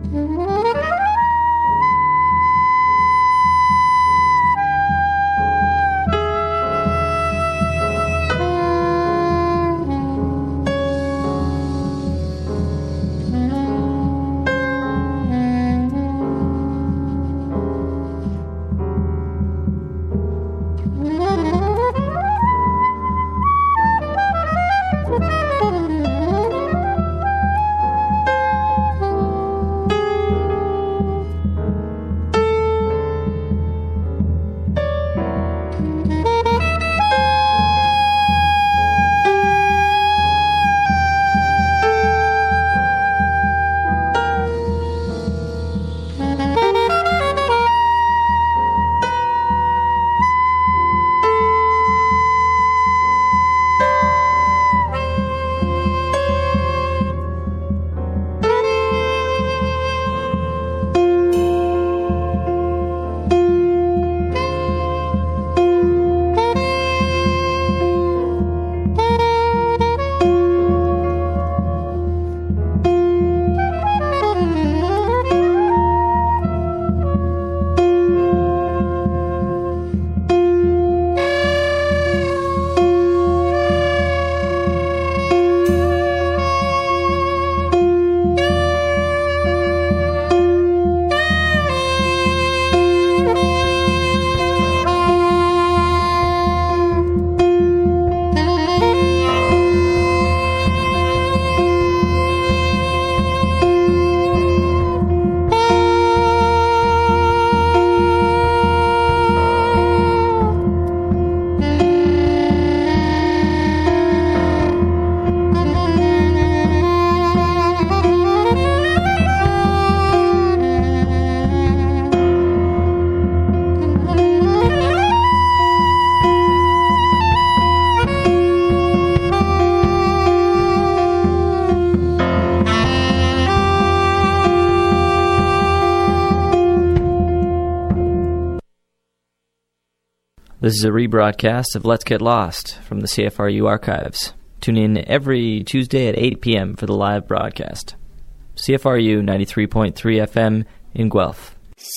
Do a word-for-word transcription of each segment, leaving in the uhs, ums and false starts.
This is a rebroadcast of Let's Get Lost from the C F R U archives. Tune in every Tuesday at eight p.m. for the live broadcast. C F R U ninety-three point three F M in Guelph.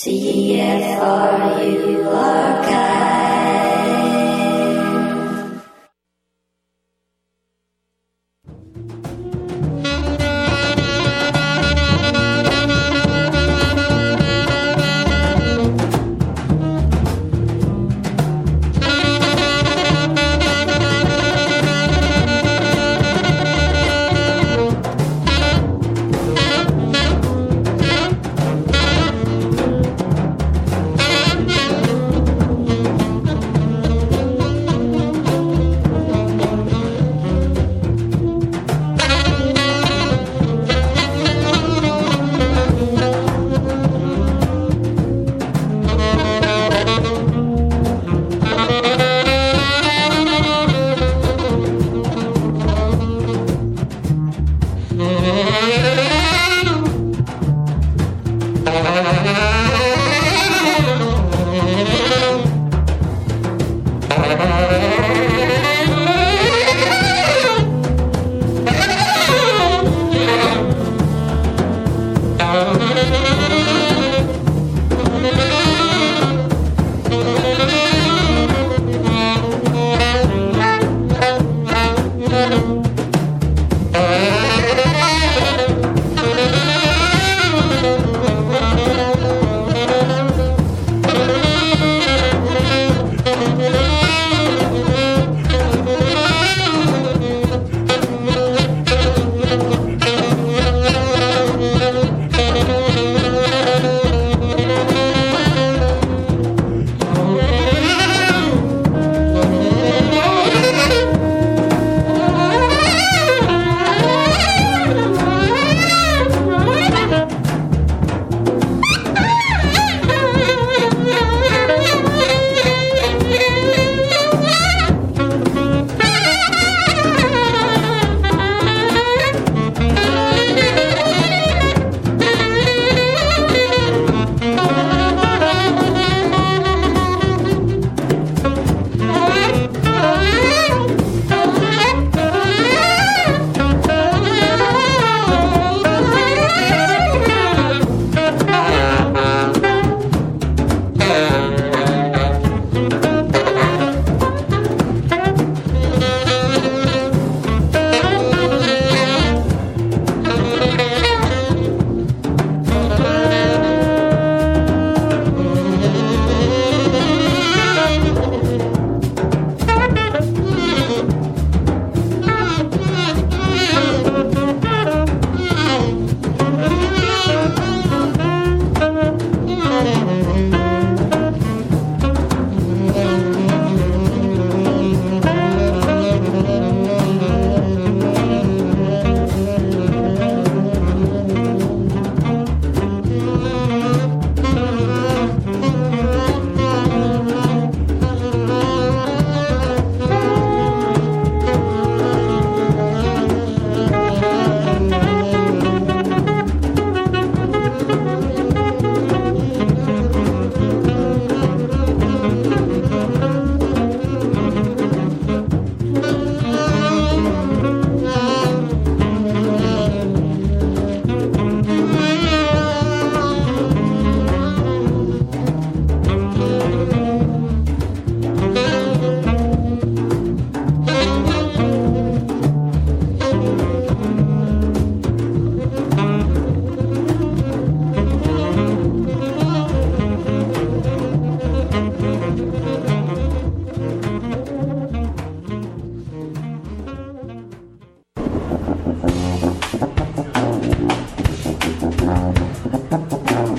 C F R U archive.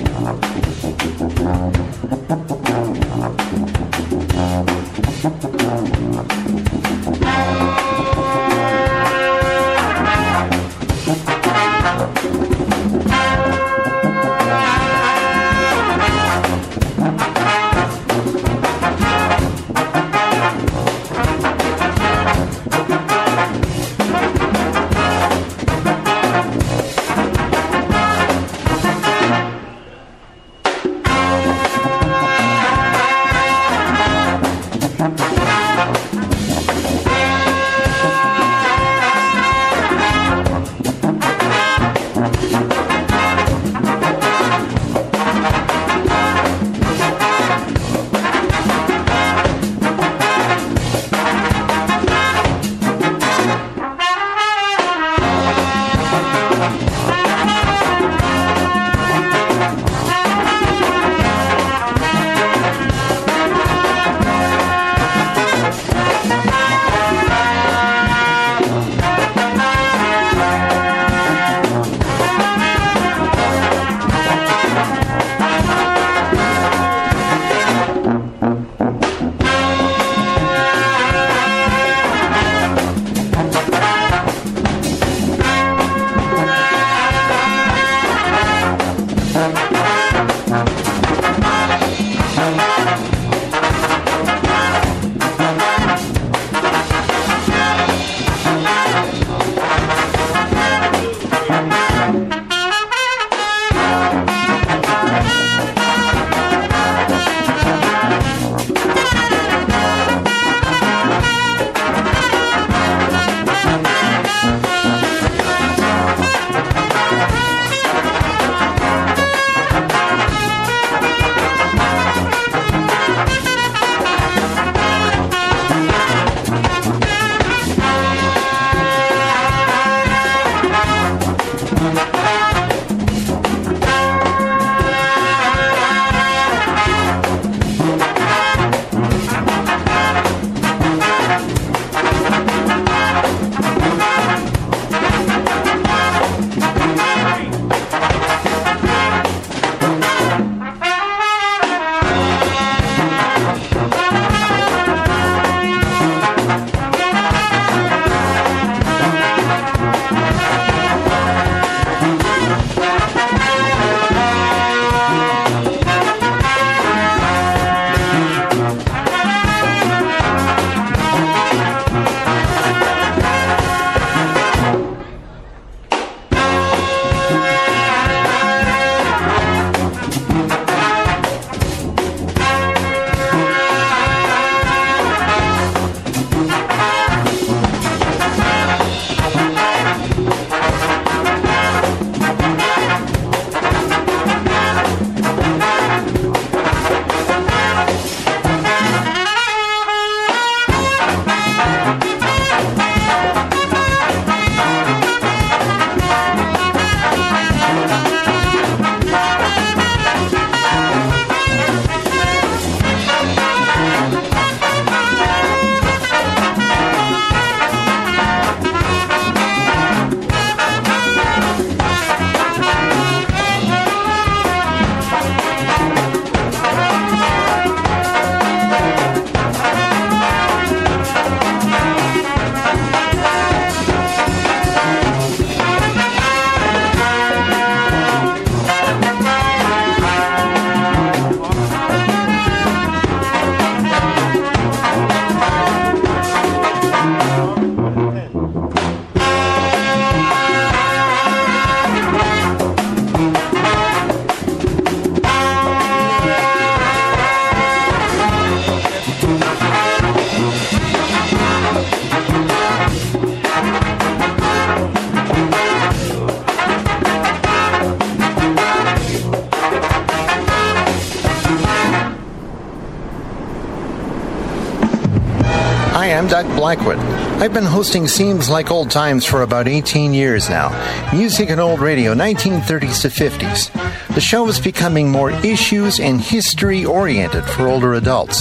Hi, I'm Doug Blackwood. I've been hosting Seems Like Old Times for about eighteen years now. Music and old radio, nineteen thirties to fifties. The show is becoming more issues and history-oriented for older adults.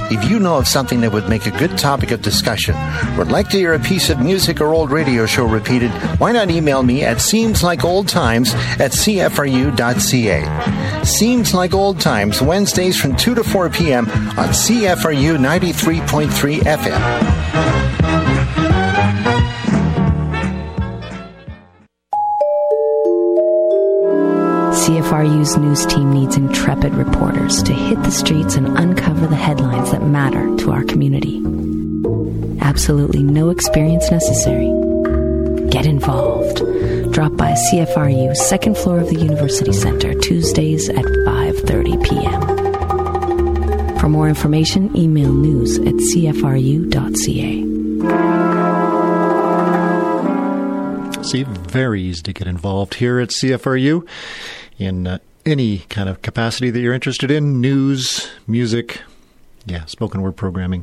If you know of something that would make a good topic of discussion, or would like to hear a piece of music or old radio show repeated, why not email me at seemslikeoldtimes at c f r u dot c a. Seems Like Old Times, Wednesdays from two to four p.m. on C F R U ninety-three point three F M. C F R U's news team needs intrepid reporters to hit the streets and uncover the headlines that matter to our community. Absolutely no experience necessary. Get involved. Drop by C F R U, second floor of the University Center, Tuesdays at five thirty p.m. For more information, email news at c f r u dot c a. See, very easy to get involved here at C F R U in uh, any kind of capacity that you're interested in. News, music, yeah, spoken word programming.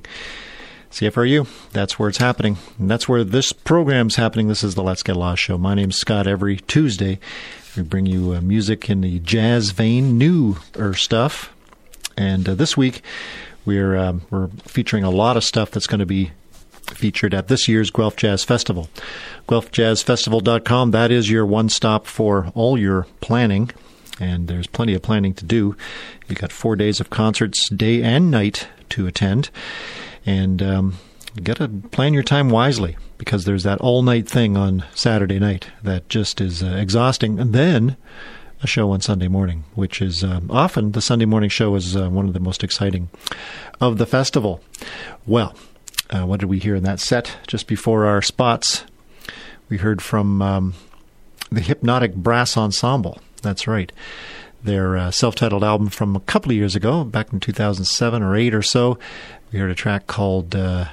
C F R U, that's where it's happening. And that's where this program's happening. This is the Let's Get Lost show. My name's Scott. Every Tuesday, we bring you uh, music in the jazz vein, newer stuff. And uh, this week, we're uh, we're featuring a lot of stuff that's going to be featured at this year's Guelph Jazz Festival. Guelph Jazz Festival dot com, that is your one-stop for all your planning. And there's plenty of planning to do. You've got four days of concerts, day and night, to attend. And um, you got to plan your time wisely, because there's that all-night thing on Saturday night that just is uh, exhausting. And then a show on Sunday morning, which is um, often the Sunday morning show is uh, one of the most exciting of the festival. Well, uh, what did we hear in that set just before our spots? We heard from um, the Hypnotic Brass Ensemble. That's right. Their uh, self-titled album from a couple of years ago, back in two thousand seven or eight or so. We heard a track called uh,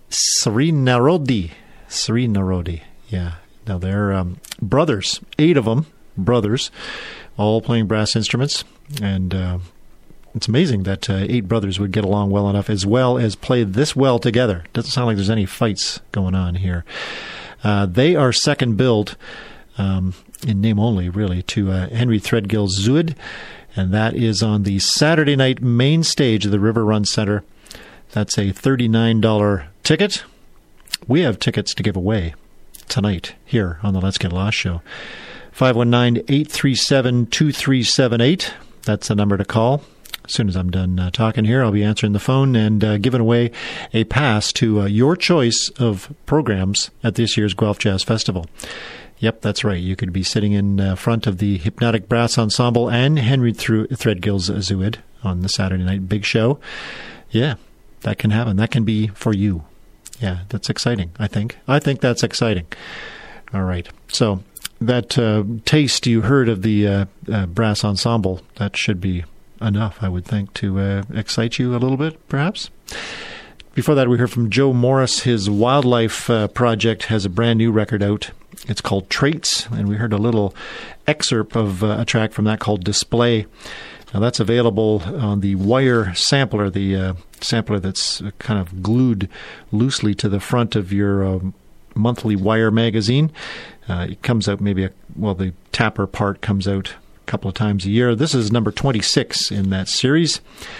Srinarodi. Srinarodi, yeah. Now, they're um, brothers, eight of them, brothers, all playing brass instruments. And uh, it's amazing that uh, eight brothers would get along well enough, as well as play this well together. Doesn't sound like there's any fights going on here. Uh, they are second billed, um, in name only, really, to uh, Henry Threadgill's Zuid, and that is on the Saturday night main stage of the River Run Center. That's a thirty-nine dollars ticket. We have tickets to give away tonight here on the Let's Get Lost show. five one nine, eight three seven, two three seven eight. That's the number to call. As soon as I'm done uh, talking here, I'll be answering the phone and uh, giving away a pass to uh, your choice of programs at this year's Guelph Jazz Festival. Yep, that's right. You could be sitting in uh, front of the Hypnotic Brass Ensemble and Henry Threadgill's Zuid on the Saturday night big show. Yeah, that can happen. That can be for you. Yeah, that's exciting, I think. I think that's exciting. All right. So that uh, taste you heard of the uh, uh, brass ensemble, that should be enough, I would think, to uh, excite you a little bit, perhaps. Before that, we heard from Joe Morris. His Wildlife uh, project has a brand new record out. It's called Traits, and we heard a little excerpt of uh, a track from that called Display. Now, that's available on the Wire sampler, the uh, sampler that's kind of glued loosely to the front of your uh, monthly Wire magazine. Uh, it comes out maybe, a, well, the tapper part comes out a couple of times a year. This is number twenty-six in that series.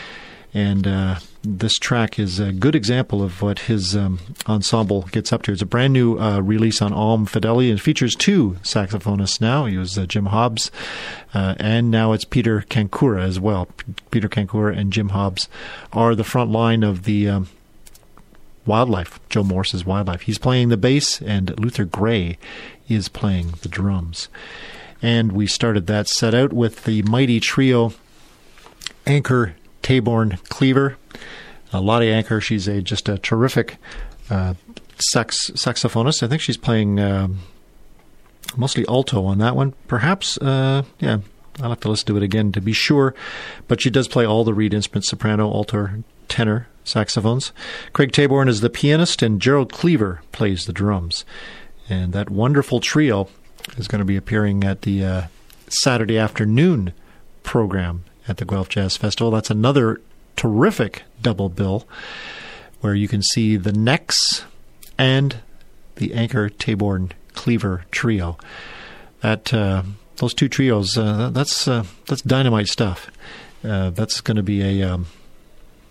And uh, this track is a good example of what his um, ensemble gets up to. It's a brand new uh, release on Alm Fidelity, and features two saxophonists now. He was uh, Jim Hobbs, uh, and now it's Peter Kankura as well. P- Peter Kankura and Jim Hobbs are the front line of the um, Wildlife, Joe Morris's Wildlife. He's playing the bass, and Luther Gray is playing the drums. And we started that set out with the mighty trio Anchor Taborn Cleaver. Uh, Lottie Anchor, she's a just a terrific uh, sax saxophonist. I think she's playing um, mostly alto on that one. Perhaps, uh, yeah, I'll have to listen to it again to be sure. But she does play all the reed instruments, soprano, alto, tenor, saxophones. Craig Taborn is the pianist, and Gerald Cleaver plays the drums. And that wonderful trio is going to be appearing at the uh, Saturday afternoon program at the Guelph Jazz Festival. That's another terrific double bill where you can see the Necks and the Anchor Taborn Cleaver trio. That uh, those two trios, uh, that's uh, that's dynamite stuff. Uh, that's going to be a um,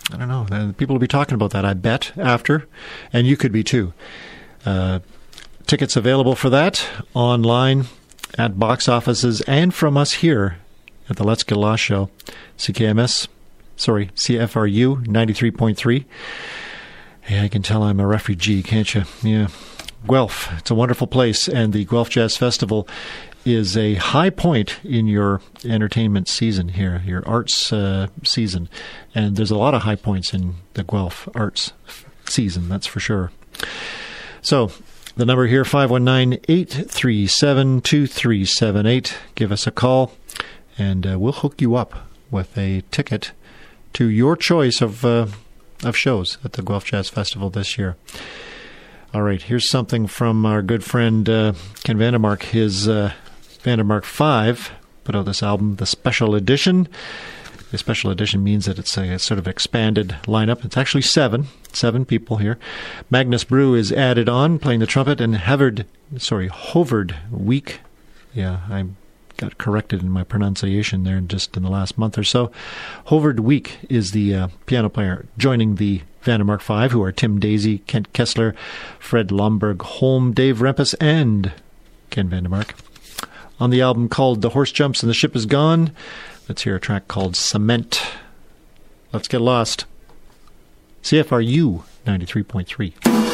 I don't know. Uh, People will be talking about that, I bet, after. And you could be, too. Uh, tickets available for that online at box offices and from us here at the Let's Get Lost show. C K M S, sorry, C F R U ninety-three point three. Hey, I can tell I'm a refugee, can't you? Yeah. Guelph, it's a wonderful place, and the Guelph Jazz Festival is a high point in your entertainment season here, your arts uh, season. And there's a lot of high points in the Guelph arts season, that's for sure. So, the number here, five one nine, eight three seven, two three seven eight. Give us a call, and uh, we'll hook you up with a ticket to your choice of uh, of shows at the Guelph Jazz Festival this year. All right, here's something from our good friend uh, Ken Vandermark. His uh, Vandermark five put out this album, the Special Edition. The Special Edition means that it's a, a sort of expanded lineup. It's actually seven, seven people here. Magnus Brew is added on, playing the trumpet, and Havard, sorry, Hovard Week. Yeah, I got corrected in my pronunciation there just in the last month or so. Hovard Week is the uh, piano player joining the Vandermark five, who are Tim Daisy, Kent Kessler, Fred Lomberg, Holm, Dave Rempus, and Ken Vandermark. On the album called The Horse Jumps and the Ship Is Gone, let's hear a track called Cement. Let's Get Lost. C F R U ninety-three point three.